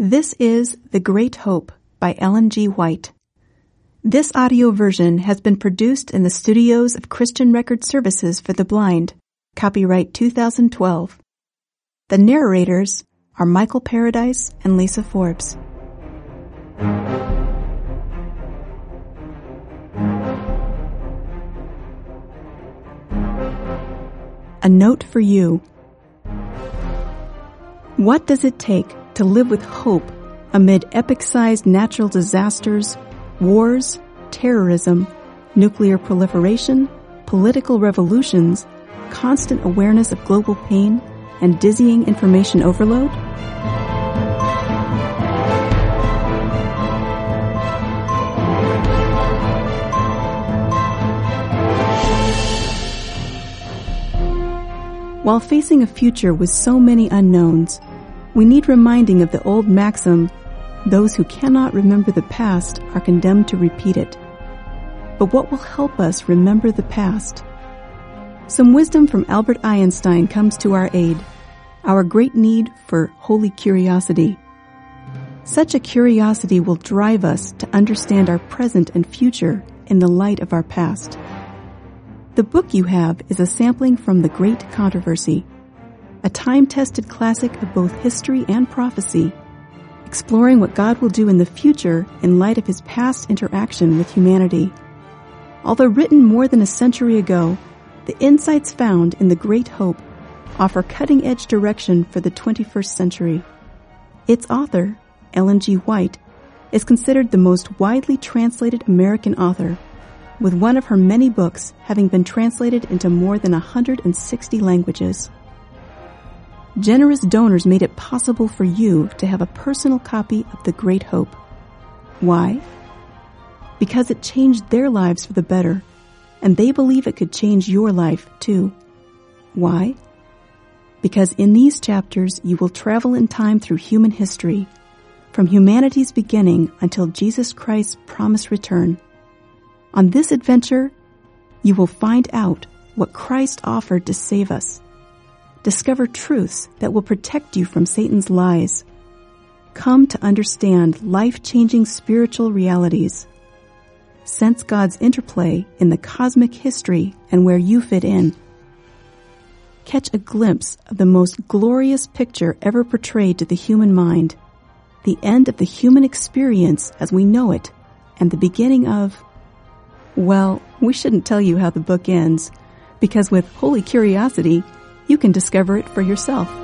This is The Great Hope by Ellen G. White. This audio version has been produced in the studios of Christian Record Services for the Blind, copyright 2012. The narrators are Michael Paradise and Lisa Forbes. A note for you. What does it take to live with hope amid epic-sized natural disasters, wars, terrorism, nuclear proliferation, political revolutions, constant awareness of global pain, and dizzying information overload? While facing a future with so many unknowns, we need reminding of the old maxim, those who cannot remember the past are condemned to repeat it. But what will help us remember the past? Some wisdom from Albert Einstein comes to our aid, our great need for holy curiosity. Such a curiosity will drive us to understand our present and future in the light of our past. The book you have is a sampling from The Great Controversy, a time-tested classic of both history and prophecy, exploring what God will do in the future in light of his past interaction with humanity. Although written more than a century ago, the insights found in The Great Hope offer cutting-edge direction for the 21st century. Its author, Ellen G. White, is considered the most widely translated American author, with one of her many books having been translated into more than 160 languages. Generous donors made it possible for you to have a personal copy of The Great Hope. Why? Because it changed their lives for the better, and they believe it could change your life too. Why? Because in these chapters you will travel in time through human history, from humanity's beginning until Jesus Christ's promised return. On this adventure, you will find out what Christ offered to save us. Discover truths that will protect you from Satan's lies. Come to understand life-changing spiritual realities. Sense God's interplay in the cosmic history and where you fit in. Catch a glimpse of the most glorious picture ever portrayed to the human mind, the end of the human experience as we know it, and the beginning of... Well, we shouldn't tell you how the book ends, because with holy curiosity, you can discover it for yourself.